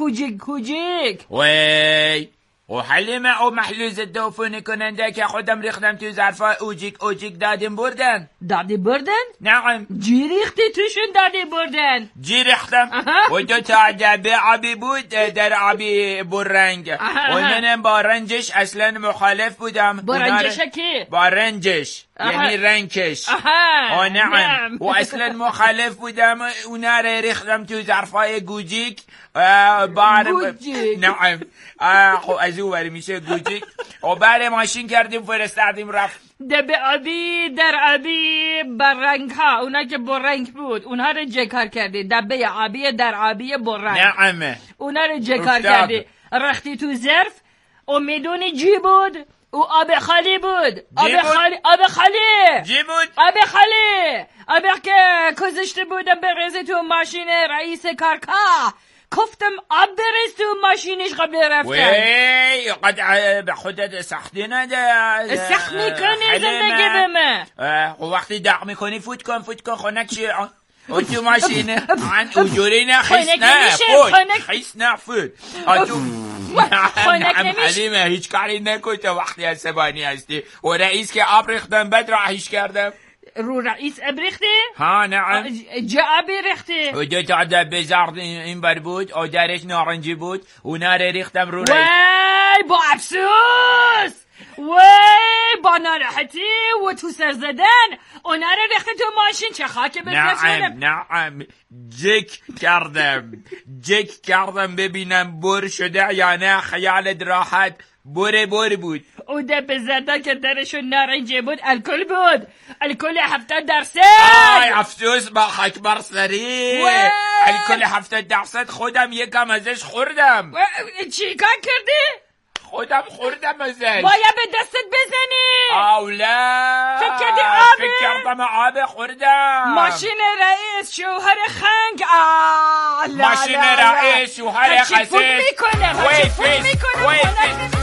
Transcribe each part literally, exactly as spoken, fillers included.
کوچیک کوچیک. وی و حلیمه او محلول ضد عفونی کننده که خودم ریختم تو ظرفا اوجیک اوجیک دادیم بردن. دادی بردن؟ نعم. جی ریختی توشون دادی بردن؟ جی ریختم و دو تا دبه آبی بود در آبی برنگ و منم با رنجش اصلا مخالف بودم. با رنجش کی؟ با رنجش یعنی رنگش. آه نعم. و اصلا مخالف بودم. اونا رو ریختم تو ظرفای گوجیک. گوجیک نعم. خب از او بری میشه گوجیک و بله ماشین کردیم فرستادیم رفت. دبه آبی در آبی برنگ ها اونا که برنگ بود اونها رو جکار کردی. دبه آبی در آبی برنگ. نعم. اونا رو جکار کردی رختی تو ظرف و میدونی جی بود و آب خالی بود. آب خالی آب خالی جی بود. آب خالی آب که گذاشته بودم بریزه تو ماشین رئیس کارکا. گفتم آب بریز تو ماشینش قبل رفتن. وی قد به خودت سختی نده. سخت میکنی زندگی به من. و وقتی دق میکنی فوت کن فوت کن خونک چی او تو ماشینه اونجوری نه خیس نه فوت خیس نه فوت خونک نمیشه. حلیمه هیچ کاری نکن تو وقتی عصبانی هستی و رئیس که آب ریختم بد راهیش کردم. رو رئیس ابریختی؟ ها نعم. جا ابریختی؟ و دو تا دبه زرد این بر بود و درش نارنجی بود اونا رو ریختم رو رئیس. وای با افسوس وای با ناراحتی و تو سر زدن اونا رو ریختی تو ماشین. چه خاک بفرستونم. نعم نعم. جک کردم جک کردم ببینم بر شده یا نه. خیالت راحت بره بره بود. او دبه زده که درشون نارنجی بود الکل بود. الکل هفتاد درصد. آی افسوس با خاک بر سری. الکل هفتاد درصد خودم یکم ازش خوردم. چی کار کردی؟ خودم خوردم ازش. باید به دستت بزنی. اولا فکر کردی آبه؟ فکر کردم آب خوردم. ماشین رئیس شوهر خنگ. آه لا ماشین لا لا. رئیس شوهر خسیس. هرچی فوت میکنه هرچی فوت میکنه.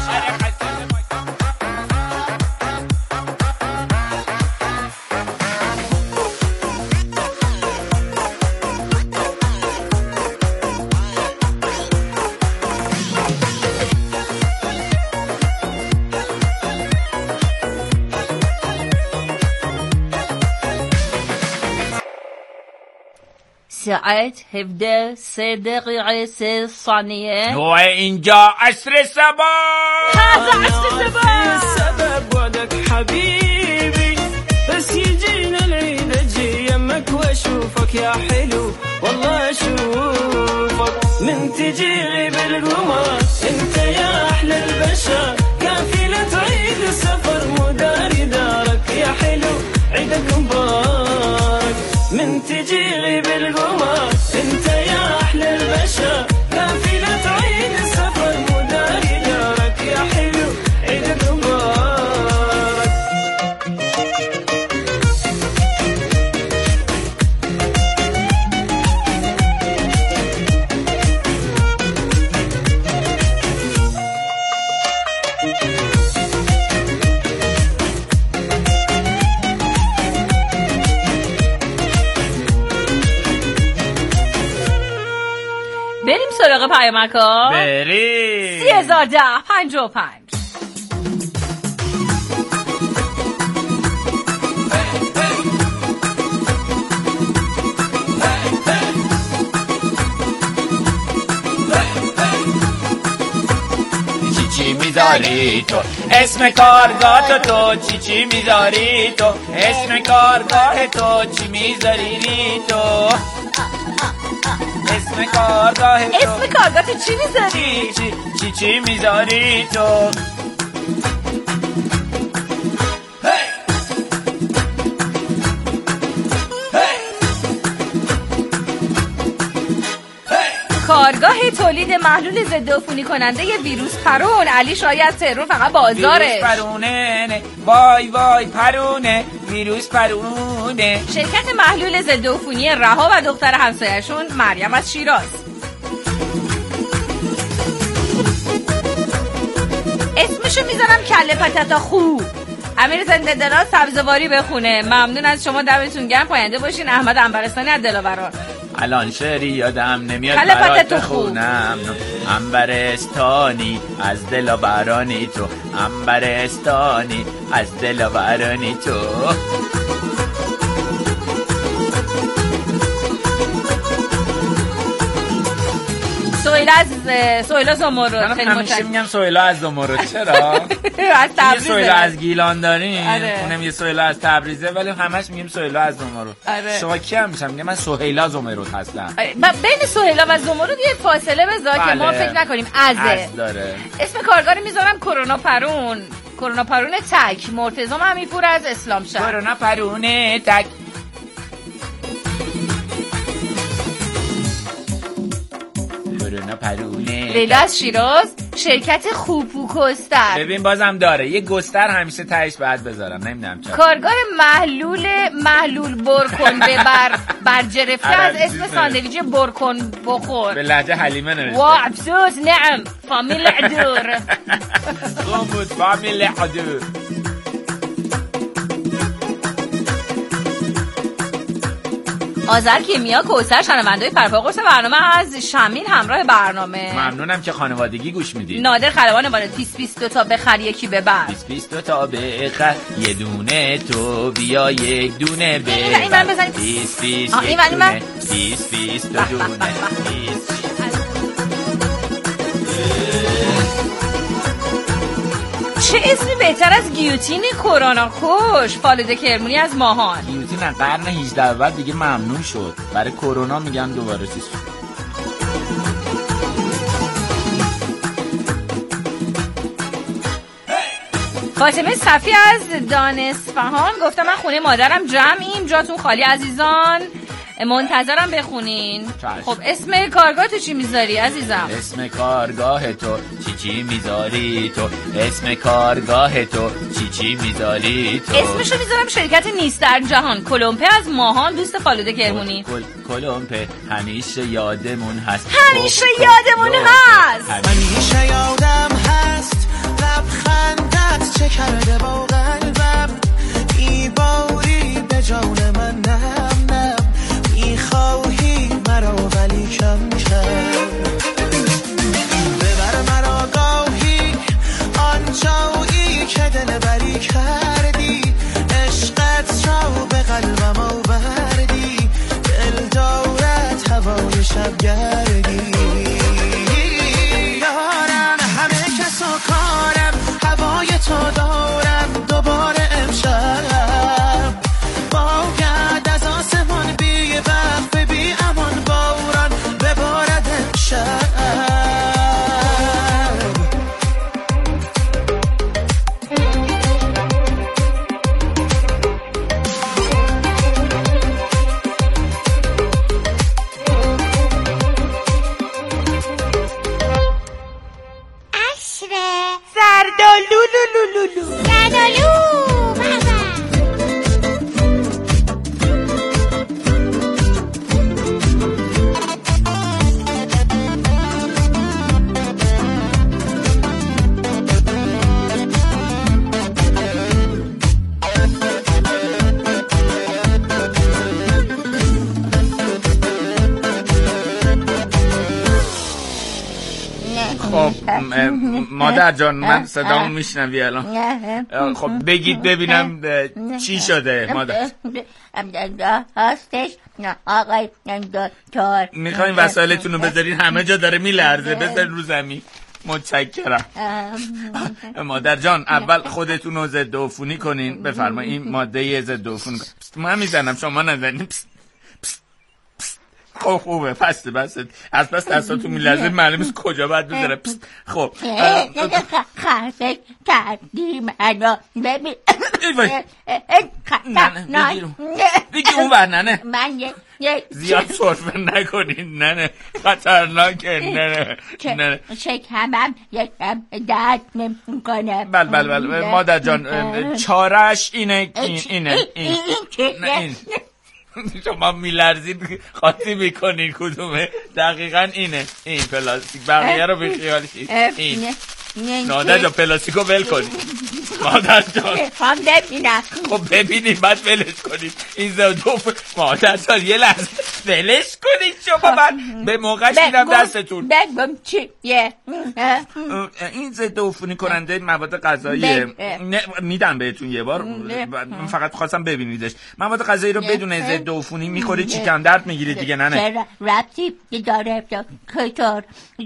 ساعت هفده سه دقیقه سه ثانیه و اینجا عصر صباح. هذا عصر صباح. سبب وعدك حبيبي بس يجينا العيد اجي يمك واشوفك يا حلو والله اشوفك من تجي غيب القمر انت يا احلى البشر كافلة عيد السفر مداري دارك يا حلو عيدك مبارك من تجي غيب القمر انت يا احلى البشر كافلة عيد السفر مداري دارك يا حلو عيدك مبارك. بریم سراغ پیامک‌ها. بریم. سی هزار ده پنجاه و پنج. چی چی میذاری تو اسم کارگاه تو چی چی میذاری تو اسم کارگاه تو چی میذاری تو اسم کارگاه تو اسم کارگاه تو چی میذاری؟ چی چی چی چی میذاری تو کارگاه تولید محلول ضد عفونی کننده ی ویروس پرون. علی شاید ترور فقط بازارش. ویروس پرونه نه. وای وای پرونه ویروس پرونه. شرکت محلول ضد عفونی رها و دختر همسایه‌شون مریم از شیراز. اسمشو میذارم کله پتاتا خوب. امیر زنده دلال سبزواری بخونه. ممنون از شما، دمتون گرم. پاینده باشین. احمد عنبرستانی از دلاوران. الان شعری یادم نمیاد برات برات تو خوب. بخونم. عنبرستانی از دلاورانی تو، عنبرستانی از دلاورانی تو. سهیلا از سهیلا زمرد. خیلی همیشه متشکرم. میگم سهیلا از زمرد. چرا؟ از تبریز. یه سهیلا از گیلان داریم، آره. اونم یه سهیلا از تبریزه، ولی همش میگیم سهیلا از زمرد. آره. شما کی هم میشم میگم من سهیلا زمرد هستم. بین سهیلا و زمرد یه فاصله بذار که ما بله. فکر نکنیم ازه. از داره. اسم کارگاری میذارم کرونا پرون. کرونا پرون تک. مرتضی امیرپور از اسلام شهر. کرونا پرونه تک. کرونا پرونه. لیلا از شیراز. شرکت خوپوکستر. ببین بازم داره یه گستر همیشه تهش بعد بذارم، نمیدونم چرا. کارگاه محلول محلول برکن ببر برجرفته از اسم ساندویچ برکن بخور. به لهجه حلیمه نوشته. وا افسوس نعم فامیل عدور. خاموش فامیل عدور. آذر کیمیا کوثر شنونده‌های پرپاقرص برنامه از شمیل همراه برنامه. ممنونم که خانوادگی گوش میدید. نادر خلبان وارد بیست بیست دو تا بخر یکی ببر. بیست بیست دو تا بخر یه دونه تو بیا یک دونه ببر. این من بزنیم. بیست بیست آه، این یک من این من. دونه بیست بیست دو دونه بیست. چه اسمی بهتر از گیوتین کرونا کش؟ فالوده کرمونی از ماهان. گیوتین از قرن هجدهم بعد دیگه ممنوع شد، برای کرونا میگن دوباره چیز شد. فاطمه صفی از دانسفهان گفتم من خونه مادرم جمعیم، جاتون خالی عزیزان، منتظرم بخونین. چشم. خب اسم کارگاه تو چی میذاری عزیزم؟ اسم کارگاه تو چی چی میذاری تو، اسم کارگاه تو چی چی میذاری تو. اسمشو میذارم شرکت نیست در جهان. کلمپه از ماهان دوست فالوده کرمونی. کل کلمپه همیشه یادمون هست. همیشه یادمون هست. همیشه یادم هست لبخندت چه کرده با قلبم، میباری به جان من نم نم، میخواهی مرا ولی کم کم، ببر مرا گاهی آنجایی که دل بری کردی، عشقت را به قلبم آوردی، دل دارد هوای شب گردی، دارم همه کس و کارم هوای تو دارم، دوباره امشب باید از آسمان بی وقت بی امان باران ببارد امشب. زردالو لولو لولو زردالو بابا. خب مادر جان من صدامو میشنوی الان؟ خب بگید ببینم چی شده مادر. هستش آقای دکتر، میخواین وسایلتون رو بذارین همه جا داره میلرزه، بذارین رو زمین. متشکرم مادر جان. اول خودتون رو ضد عفونی کنین. بفرمایید این ماده ضد عفونی. من میزنم شما نزنین. خب خوبه پسته بسته از پس دستاتون میلرزه معلوم است کجا باید بذاره. خب خرفه کردی منو ببین. نه بگیر بگیر اون بر ننه من یک زیاد صرفه نکنین ننه خطرناکه ننه ننه شکمم یکم درد میکنه. بله بله بله مادر جان چارش اینه این اینه این نه این شما میلرزید خاطی میکنین کدومه دقیقا اینه این پلاستیک بقیه رو بخیال شید این نادر جا پلاستیکو ول کنید مادر جان میخوام ببینم. خب ببینیم بعد ولش کنیم این ضدعفونی. مادر جان یه لحظه ولش کنید شما، من به موقع شیدم دستتون. بگم چیه؟ این ضدعفونی کننده مواد غذاییه، میدم بهتون یه بار، من فقط خواستم ببینیدش. مواد غذایی رو بدون ضدعفونی میخوری چیکم درد میگیرید دیگه. نه نه چرا ربطی داره کتار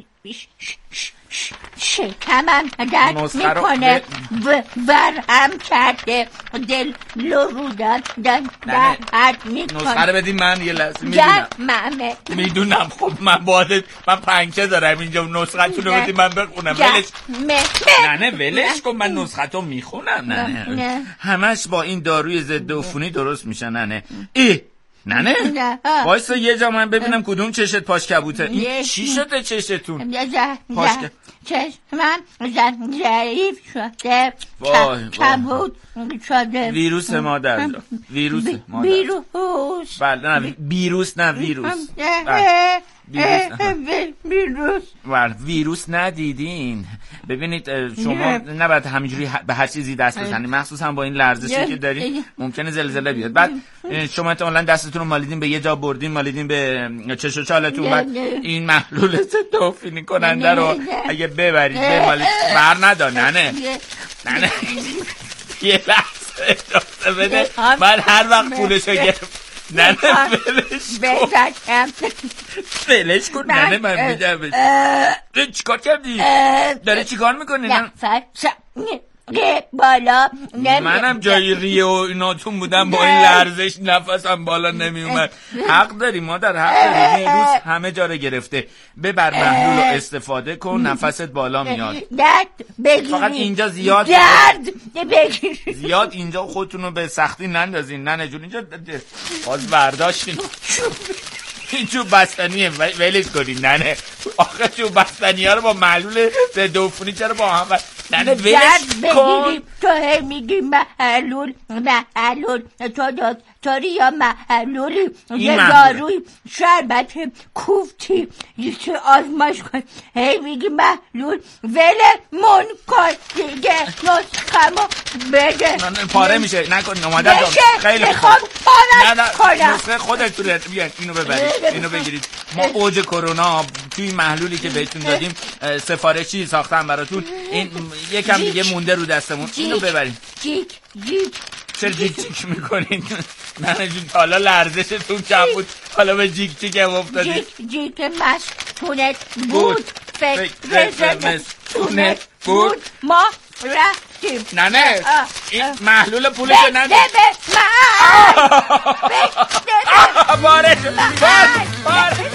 شکمم درد میکنه ورم کرده دل لرودن درد میکنه. نسخه رو بدیم من یه لحظه. میدونم میدونم خب من باید من پنکه دارم اینجا، نسخه تون رو بدیم من بخونم. ولش نه نه ولش کن، من نسخه تو میخونم. نه نه همش با این داروی ضد عفونی درست میشه. نه نه ای نه نه وایسا یه جا من ببینم کدوم چشت پاش کبوته. این چی شده چشتون؟ پاش چشمم ضعیف شده، کبود شده. ویروس مادر جان، ویروس مادر. ویروس بله نه ویروس نه ویروس ویروس ور ویروس ندیدین. ببینید شما نباید همینجوری به هر چیزی دست بزنید، مخصوصا با این لرزشی که دارین ممکنه زلزله بیاد. بعد شما احتمالاً دستتون رو مالیدین به یه جا، بردین مالیدین به چش و چالتون، بعد این محلول ضد عفونی کننده رو اگه ببرید بمالید بر ندار. نه نه نه نه یه لحظه اجازه بده، من هر وقت پولشو گرفت. نه نه ولش کن ولش کن. نه نه من میدم. چیکار کردی؟ داری چیکار میکنی؟ بالا منم جای ریه و ایناتون بودم، با این لرزش نفسم بالا نمی اومد. حق داری مادر، حق داری. ویروس همه جا رو گرفته. ببر محلول رو استفاده کن، نفست بالا میاد. درد بگیری، فقط اینجا زیاد درد بگیری، زیاد اینجا خودتون رو به سختی نندازین. نه نه جون اینجا باز برداشتین این چوب بستنیه ولش کنین. نه نه آخه چوب بستنی ها رو با محلول ضد عفونی چرا با هم؟ نه نه ولش کن. تو هی میگی محلول محلول، تو دکتری یا محلولی یه داروی شربت کوفتی یکی آزمایش کن، هی میگی محلول. ولمون کن دیگه، نسخمو بده. نه نه پاره میشه نکن مادر جان. خیلی خوب پاره کنم. نسخه خودتون بیان اینو ببرید، اینو بگیرید. ما اوج کرونا توی محلولی که بهتون دادیم سفارشی ساختم براتون، این یکم دیگه مونده رو دستمون. اینو ببرید. جیک جیک چرا جیک جیک میکنین؟ نه نه جون حالا لرزشتون کم بود، حالا به جیک جیک هم افتادید. جیک جیک مستونت بود، فکر مستونت بود، ما رفتیم. نه نه این محلول پولش نده. بده به من، باره باره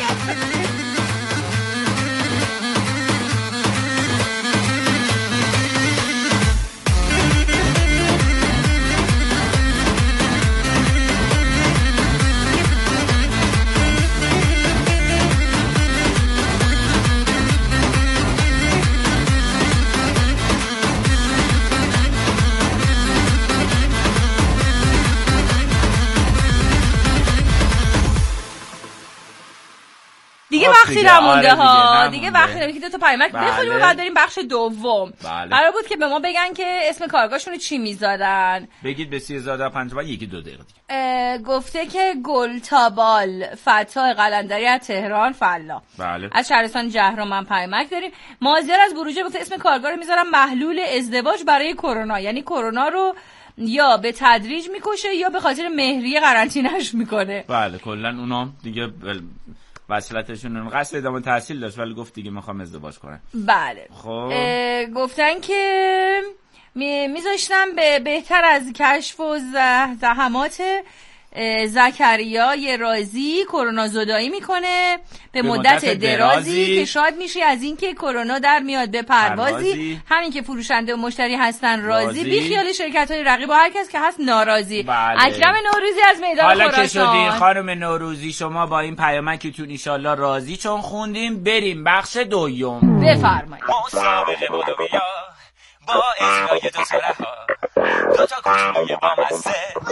دیگه وقتی نمونده ها، دیگه وقتی نمونده که دو تا پیامک بخونیم و بعد بریم بخش دوم. بله. قرار بود که به ما بگن که اسم کارگاهشون رو چی میذارن. بگید به سی هزار و پنجاه و یکی دو دقیقه دیگه. گفته که گلتابال فتاح قلندری از تهران فلا. بله. از شهرستان جهرم من پیامک داریم. مازیار از بروجه گفته اسم کارگاه رو میذارن محلول ازدواج برای کرونا، یعنی کرونا رو یا به تدریج میکشه یا به خاطر مهریه قرنطینه‌اش میکنه. بله کلا اونا دیگه وصلتشون قصد ادامه تحصیل داشت ولی گفت دیگه میخوام ازدواج کنم. بله. خب گفتن که میذاشتم به بهتر از کشف و زحمات زکریای رازی کرونا زدایی میکنه به, به مدت, مدت درازی, درازی که شاد میشی از اینکه کرونا در میاد به پروازی, پروازی. همین که فروشنده و مشتری هستن راضی, راضی. بی خیال شرکت های رقیب و هر کس که هست ناراضی. بله. اکرم نوروزی از میدان حالا خراسان. حالا که شدی خانم نوروزی شما با این پیامکتون ایشالله راضی چون خوندیم. بریم بخش دوم. بفرمایید. مسابقه بودو بیا با اجرای دو سره ها دو تا کوچولوی با مزه.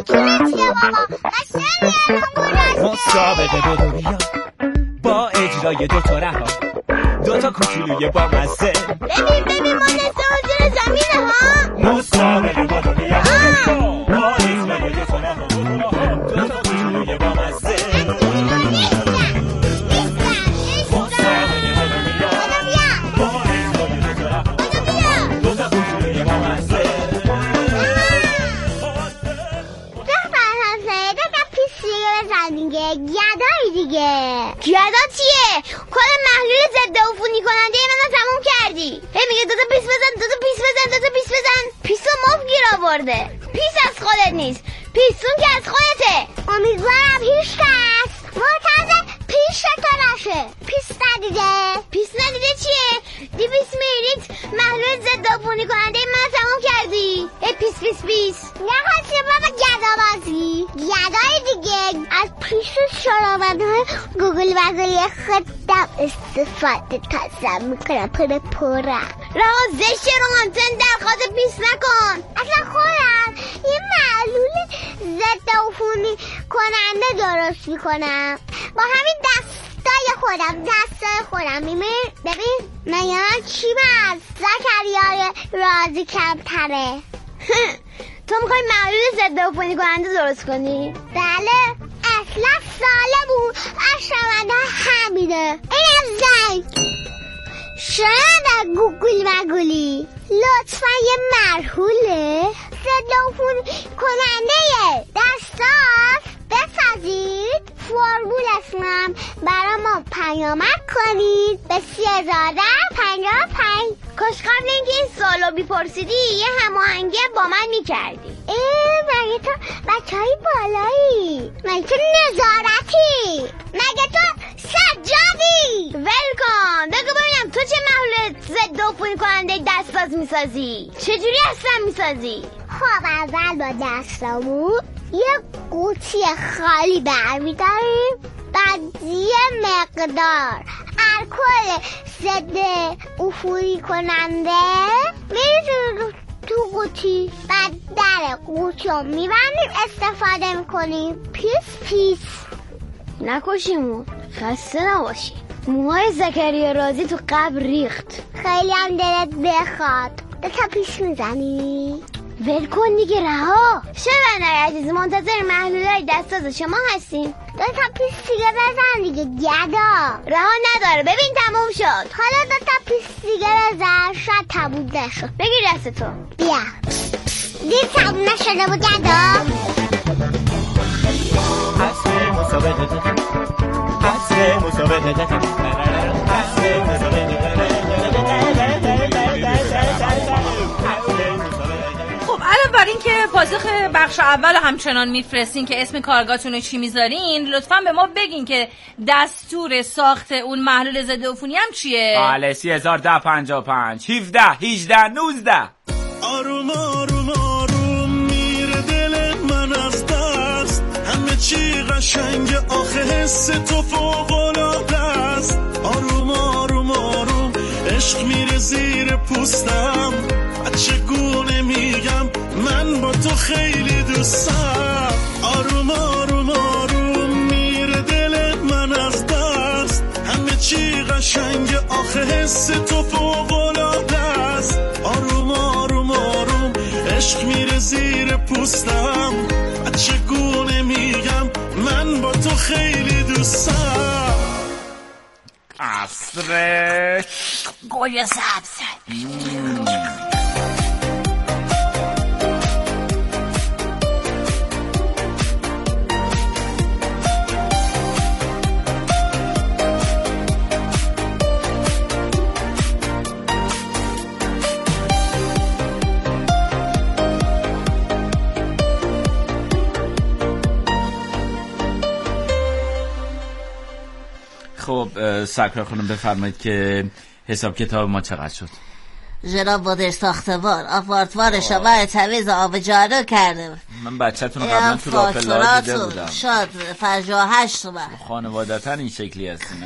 مسابقه بودو بیا با اجرای دو تا رها دو تا کوچولوی با مزه. ببین ببین ما دست زیر زمینه ها. مسابقه با دنیا با این مگوی کنم دو تا کوچولوی با مزه گدا چیه؟ کل محلول ضد عفونی کننده منو تموم کردی. هی میگه دو تا پیس بزن دو تا پیس بزن دو تا پیس بزن. پیسو مفت گیر آورده. پیس از خودت نیست، پیسون که از خودته. امیدوارم هیچ کس مرتضی پیش تو نشه. پیس ندیده؟ پیس ندیده چیه؟ دویست میلیلیتر محلول ضد عفونی کننده منو تموم کردی. هی پیس پیس پیس. نخواستی بابا گدا بازی. گدای دیگه از پیش شراودهای گوگل وگلی خودم استفاده تازم میکنم پر پره. رها زشت رومانتن درخواست پیس نکن. اصلا خودم یه معلول ضد عفونی کننده درست میکنم با همین دستای خودم دستای خودم. میبین ببین من چی از زکریای رازی کمتره. تو میخوای معلول ضد عفونی کننده درست کنی؟ بله اصلا سالمون اشتمنده همینه. اینم زنگ شاید گوگل مگولی لطفا یه مرحوله ضد عفونی کننده دستاف بسازید. فرمولشونم برای ما پیامک کنید به سی هزار پنجاه و پنج. کاش قبل اینکه این سوالو بیپرسیدی یه هماهنگی با من میکردی. ای مگه تو بچه های بالایی؟ مگه تو نظارتی؟ مگه تو سجادی؟ ول کن بگو ببینم تو چه محلول ضد عفونی کننده دستاز میسازی؟ چجوری اصلا میسازی؟ خب اول با دستامون یه قوطی خالی برمیداریم، بعد یه مقدار الکل ضد عفونی کننده میریزیم تو قوطی، بعد در قوطی رو میبندیم استفاده میکنیم. پیس پیس نکشیمون، خسته نباشی. موهای زکریا رازی تو قبر ریخت. خیلی هم دلت بخواد دو تا پیس میزنی؟ ول کن دیگه رها. شبنای عزیز منتظر محلولای دستاز شما هستیم. دو تا پیس دیگه بزن دیگه گدا. رها نداره ببین تموم شد. حالا دو تا پیس دیگه بزن شاید تموم نشد. بگیر دستتو بیا. دید تموم نشده بود گدا. حسب مسابقه حسب مسابقه حسب مسابقه. الان برای این که پاسخ بخش اول همچنان میفرستین که اسم کارگاهتون رو چی میذارین، لطفاً به ما بگین که دستور ساخت اون محلول ضد عفونی هم چیه؟ بله سی هزار ده پنجاه و پنج هفده هجده نوزده. آروم آروم آروم میره دل من از دست، همه چی قشنگ آخه حس تو فوق‌العاده است. آروم آروم آروم عشق میره زیر پوستم، چگونه میگم من با تو خیلی دوستم. آروم آروم آروم میره دل من از دست، همه چی قشنگ آخه حس تو فوق‌العاده است. آروم آروم آروم عشق میره زیر پوستم، چگونه میگم من با تو خیلی دوستم. عصر گل سبز. خب سرکار خانم بفرمایید که حساب کتاب ما چقدر شد؟ جناب مدیر ساختمان آپارتمان شما تمیز آب جارو کرده. من بچه‌تون رو قبلا تو راپلا دیده بودم. شاد پنجاه و هشت تومن. خانوادتا این شکلی هستین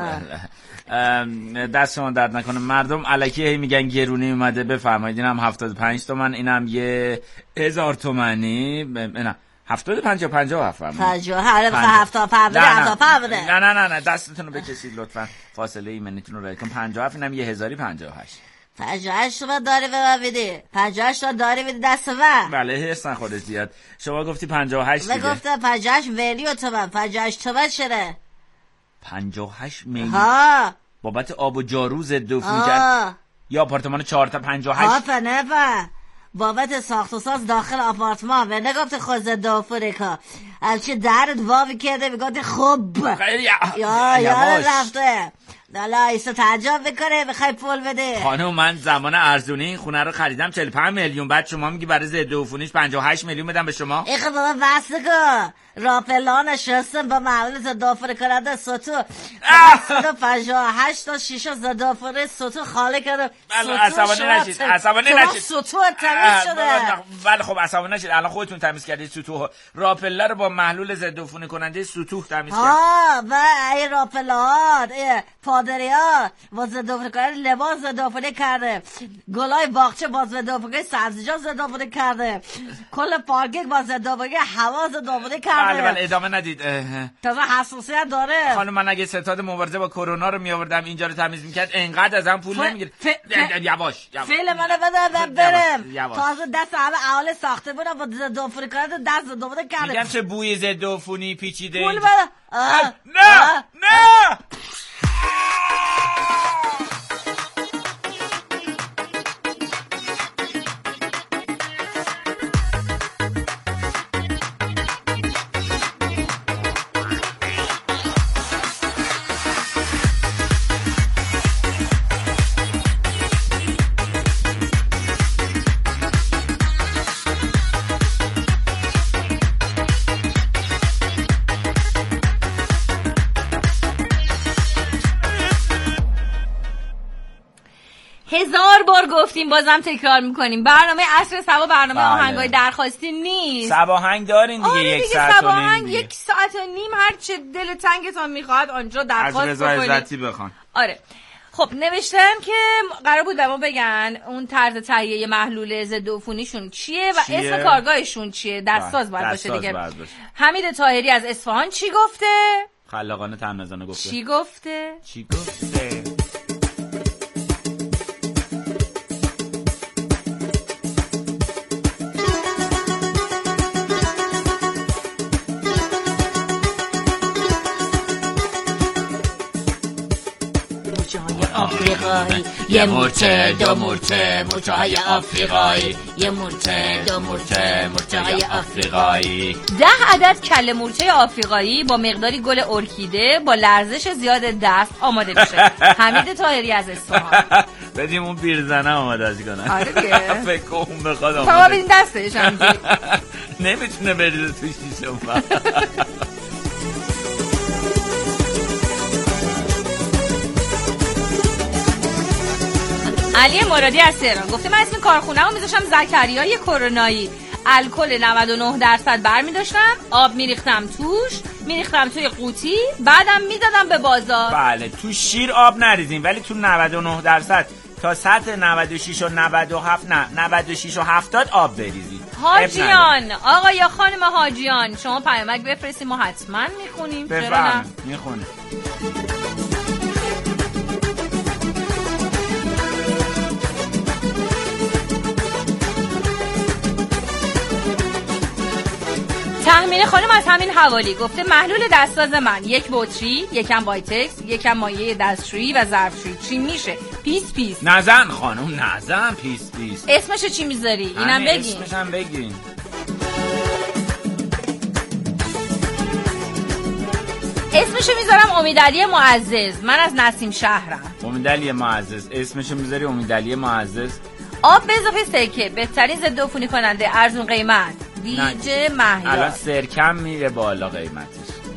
آره. دست شما درد نکنه. مردم الکی هی میگن گرونی اومده. بفرمایید اینم هفتاد و پنج تومن، اینم یه هزار تومنی. نه هفتاد پنجاه پنجاه هفت پنجاه هر هفتاد پنجاه هفتاد پنجاه. نه نه نه نه دستتون رو بکشید لطفا، فاصله ایمنیتون رو رعایت کنید. پنجاه هفت اینم یه هزاری پنجاه و هشت. پنجاه و هشت تومن داری به من میدی؟ پنجاه و هشت تومن داری میدی دست من؟ بله حس نخوره زیاد. شما گفتی پنجاه و هشت دیگه. من گفتم پنجاه و هشت میلیون تومن. پنجاه و هشت تومن چره؟ پنجاه و هشت میلیون ها بابت آب و جارو ضد عفونی کرد یا آپارتمان چهار تا پنجاه و هشت؟ ها فنفه بابت ساخت و ساز داخل آپارتمان و نگفت خود ضد عفونی که الچه درد واوی کرده میگفت خوب خیلی یا یا رفته حالا ایسا تعجب بکنه بخوای پول بده. خانم من زمان ارزونی این خونه رو خریدم چهل و پنج میلیون، بعد شما میگی برای ضد عفونیش پنجاه و هشت میلیون بدم به شما؟ ای خب بابا بسته کن راپلان شستم با معمول ضد عفونی کننده سطو صد و پنجاه و هشت تا شیشه ضد عفونی سطو خالی کردم. عصبانی نشید عصبانی نشید سطو تمیز شده. بله خب عصبانی نشید الان خودتون تمیز کردید سطوح راپله رو با محلول ضد عفونی کننده سطوح تمیز کردید. ها و ای راپلات پادریا با ضد عفونی کننده لباس ضد عفونی کرده، گلای باغچه با ضد عفونی، سبزیجات ضد عفونی کرده، کل پارکینگ با ضد عفونی، هوا ضد عفونی کرده. بله بله ادامه ندید. تازه حساسیت داره. خانم من اگه ستاد مبارزه با کرونا رو می آوردم اینجا رو تمیز میکرد انقدر ازم پول ف... نمیگیره. ف... یواش یواش فعل منو بده برم. تازه دست همه اهالی ساخته بودم با ضد عفونی کننده دست ضد عفونی کرده. میگم چه بوی ضد عفونی پیچیده. پول بده. نه نه هزار بار گفتیم بازم تکرار میکنیم برنامه عصر صبا برنامه بله. آهنگای درخواستی نیست. صبا آهنگ دارین دیگه. یک ساعت و نیم یک ساعت و نیم هر چه دل تنگتون میخواد آنجا درخواست بکنید. از رضا عزتی بخوان. آره خب نوشتن که قرار بود به ما بگن اون طرز تهیه محلول ضد عفونیشون چیه و چیه؟ اسم کارگاهشون چیه. دستساز باید باشه دیگه. حمید طاهری از اصفهان چی گفته؟ خلاقانه تنظانه گفته. چی گفته؟ چی گفته؟ آفریقایی یه مورچه دو مورچه مورچه های آفریقایی یه مورچه دو مورچه مورچه های آفریقایی. ده عدد کله مورچه آفریقایی با مقداری گل ارکیده با لرزش زیاد دست آماده میشه. حمید طاهری از اصفهان. بدیم اون پیرزنه آماده کنن. آره دیگه فکر کنم اون بخواد آماده. بابا بدین دستش هم نمیتونه بریزه توی شیشه اون. علی مرادی از تهران گفته من اسم کارخونه رو میذاشم زکریای کرونایی. الکل نود و نه درصد برمی داشتم، آب میریختم توش، میریختم توی قوطی، بعدم میدادم به بازار. بله تو شیر آب نریزین ولی تو نود و نه درصد تا سطح نود و شش و نود و هفت نه نود و شش و هفتاد آب بریزید. حاجیان آقا یا خانم حاجیان شما پیامک بفرستید ما حتما میخونیم. چرا نه میخونیم. تحمیل خانم از همین حوالی گفته محلول دستساز من یک بطری، یکم بایتکس، یکم مایع دستشویی و ظرفشویی. چی میشه؟ پیس پیس. نزن خانم نزن پیس پیس. اسمشو چی میذاری؟ اینم بگین. اسمشم بگین. اسمشو میذارم امیدعلی معزز. من از نسیم شهرم. امیدعلی معزز. اسمشو میذاری امیدعلی معزز. آب به اضافه سرکه بهترین ضد عفونی کننده ارزون قیمت. دیجه مهیار. الان سرکم میره بالا قیمتش.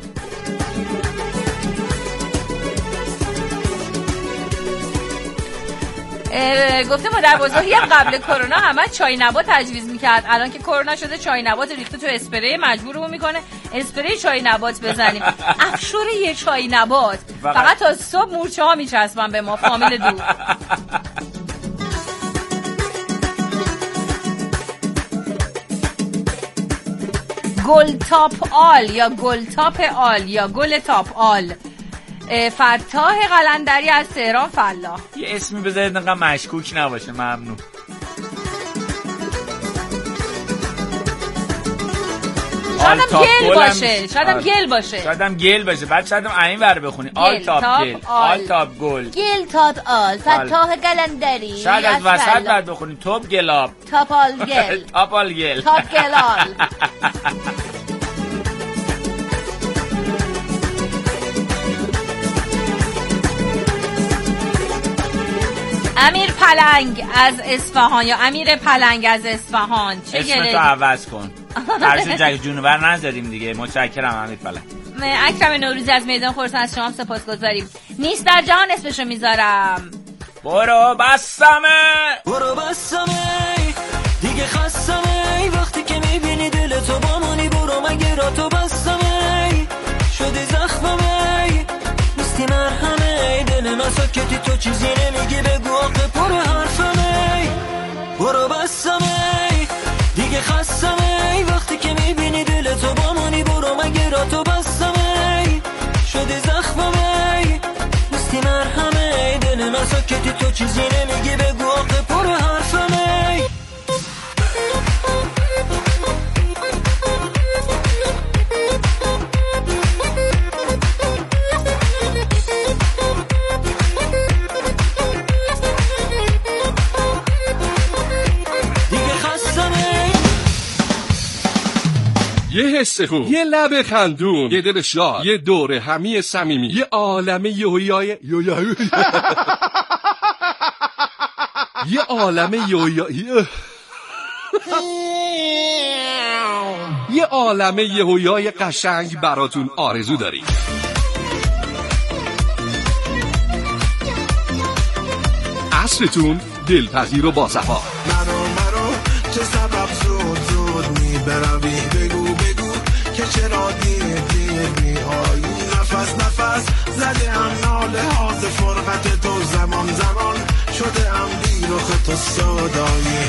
گفته مادر بزرگی هم قبل کرونا همه چای نبات تجویز میکرد، الان که کرونا شده چای نبات ریخته تو اسپری مجبورمون میکنه اسپری چای نبات بزنیم. افشور یه چای نبات فقط, فقط تا صبح مورچه ها میچسبن به ما فامیل دور. گل تاپ آل یا گل تاپ آل یا گل تاپ آل فتاح قلندری از تهران فلاح. یه اسمی بذارید انقدر مشکوک نباشه. ممنون. شاید هم گل باشه. شاید هم گل باشه. شاید هم گل باشه. بعد شاید هم این ور بخونی. آل تاپ گل. آل تاپ گل. گل تات آل. فتاح قلندری. شاید از وسط بعد بخونی. توپ گلاب. تاپ آل گل. تاپ آل گل. تاپ گلال. امیر پلنگ از اصفهان یا امیر پلنگ از اصفهان. چه گله؟ اسمتو عوض کن. هرچی جگ جونور نذاریم دیگه. متشکرم امیر پلنگ. اکرم نوروزی از میدان خراسان از شما سپاسگزاریم. نیست در جهان اسمشو میذارم. برو بسمه برو بسمه دیگه خستمه وقتی که میبینی دل تو با منی. برو مگه را تو بسمه شدی زخممه نیستی مرهمه دل نساکتی تو چیزی نمیگی بگو آقه پر حرفمه. برو بسمه دیگه خستمه وقتی که میبینی دل تو با منی. برو مگه را تو بسمه شدی زخممه نیستی مرهمه دل نساکتی تو چیزی نمیگی بگو آقه پر حرفمه. یه حس خوب، یه لب خندون، یه دل شاد، یه دوره همی صمیمی، یه عالمه یویای یه عالمه یویای یه عالمه یهویای قشنگ براتون آرزو داریم. عصرتون دلپذیر و باصفا. مرو مرو چه سبب زود زود می بروی بگو بگو که چرا دیر دیر می آیی. نفس نفس زده هم ناله هاز فرقت تو زمان زمان شده هم بی رخ تو صدایی.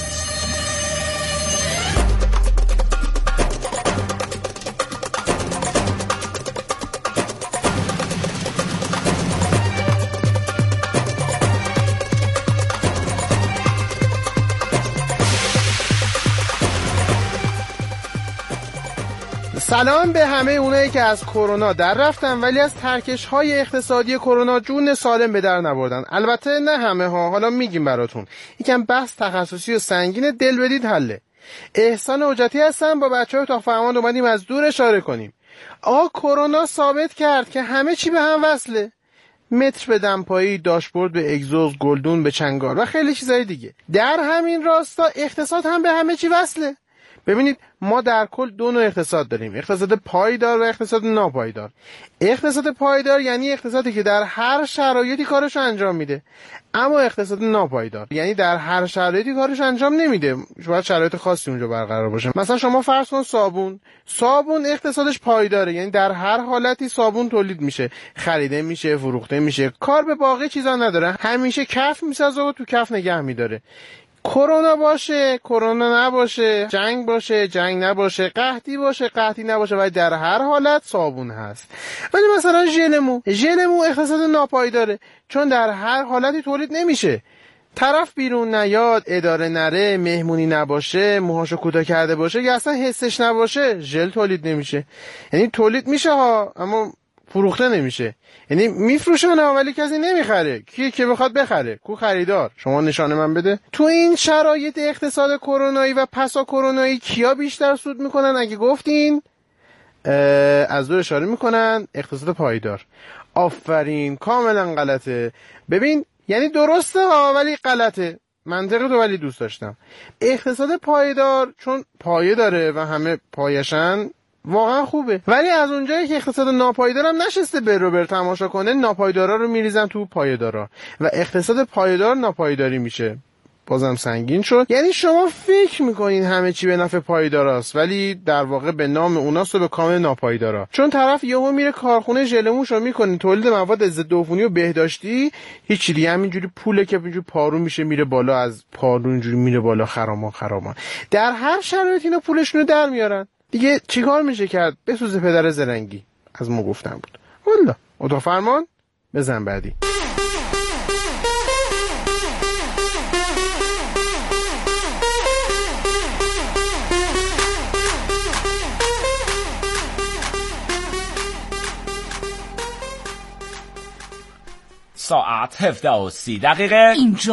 سلام به همه اونایی که از کرونا در رفتن ولی از ترکش‌های اقتصادی کرونا جون سالم به در نبردن. البته نه همه ها، حالا میگیم براتون. یکم بحث تخصصی و سنگین دل بدید حله. احسان حجتی هستم، با بچه‌ها تا فرمان اومدیم از دور اشاره کنیم. آقا کرونا ثابت کرد که همه چی به هم وصله. متر به دمپایی، داشبورد به اگزوز، گلدون به چنگال و خیلی چیزای دیگه. در همین راستا اقتصاد هم به همه چی وصله. ببینید ما در کل دو نوع اقتصاد داریم، اقتصاد پایدار و اقتصاد ناپایدار. اقتصاد پایدار یعنی اقتصادی که در هر شرایطی کارش انجام میده، اما اقتصاد ناپایدار یعنی در هر شرایطی کارش انجام نمیده، باید شرایط خاصی اونجا برقرار باشه. مثلا شما فرض کن صابون صابون اقتصادش پایداره، یعنی در هر حالتی صابون تولید میشه، خریده میشه، فروخته میشه، کار به باقی چیزا نداره، همیشه کف میسازه و تو کف نگه میداره. کرونا باشه، کرونا نباشه، جنگ باشه، جنگ نباشه، قحطی باشه، قحطی نباشه، ولی در هر حالت صابون هست. ولی مثلا ژل مو، ژل مو اقتصاد ناپایداره، چون در هر حالتی تولید نمیشه. طرف بیرون نیاد، اداره نره، مهمونی نباشه، موهاشو کوتاه کرده باشه یا اصلا حسش نباشه، ژل تولید نمیشه. یعنی تولید میشه ها، اما فروخته نمیشه. یعنی میفروشن ولی کسی نمیخره. کی که بخواد بخره؟ کو خریدار؟ شما نشانه من بده. تو این شرایط اقتصاد کرونایی و پسا کرونایی کیا بیشتر سود میکنن؟ اگه گفتین از دور اشاره میکنن اقتصاد پایدار. آفرین، کاملا غلطه. ببین یعنی درسته ها ولی غلطه. منطقه تو ولی دوست داشتم. اقتصاد پایدار چون پایه داره و همه پایشن واقعا خوبه، ولی از اونجایی که اقتصاد ناپایدارم نشسته به رو بر تماشا کنه، ناپایدارا رو میریزن تو پایدارا و اقتصاد پایدار ناپایداری میشه. بازم سنگین شد. یعنی شما فکر میکنین همه چی به نفع پایداراست ولی در واقع به نام اوناست و به کام ناپایدارا. چون طرف یهو میره کارخونه ژلموشو میکنه تولید مواد ضد عفونی و بهداشتی، هیچ دیگه همینجوری پوله که اینجوری پارو میشه میره بالا، از پارو اینجوری میره بالا، خرامان خرامان. در هر شرایطی اینا پولشونو در میارن. دیگه چیکار میشه کرد؟ بسوزه پدر زرنگی. از ما گفتم بود. والله اتاق فرمان بزن بعدی. ساعت هفده و سی دقیقه اینجا